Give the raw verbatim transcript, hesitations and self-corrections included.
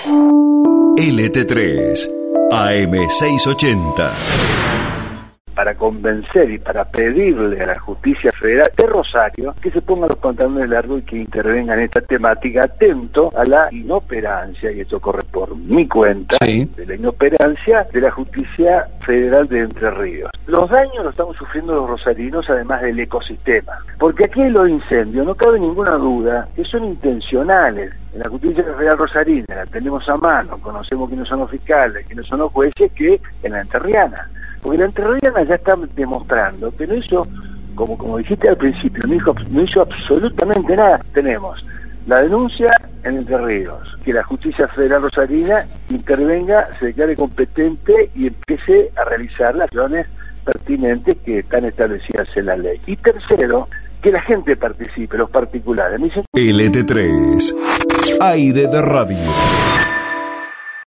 L T tres, A M seiscientos ochenta. Para convencer y para pedirle a la justicia federal de Rosario que se pongan los pantalones largos y que intervenga en esta temática, atento a la inoperancia, y esto corre por mi cuenta, sí, de la inoperancia de la justicia federal de Entre Ríos. Los daños los estamos sufriendo los rosarinos, además del ecosistema, porque aquí los incendios, no cabe ninguna duda, que son intencionales. En la justicia federal rosarina la tenemos a mano, conocemos quiénes son los fiscales, quiénes son los jueces, que en la entrerriana. Porque la entrerriana ya está demostrando, pero eso, como como dijiste al principio, no hizo, no hizo absolutamente nada. Tenemos la denuncia en Entre Ríos, que la justicia federal rosarina intervenga, se declare competente y empiece a realizar las acciones pertinentes que están establecidas en la ley. Y tercero, que la gente participe, los particulares. L T tres, aire de radio.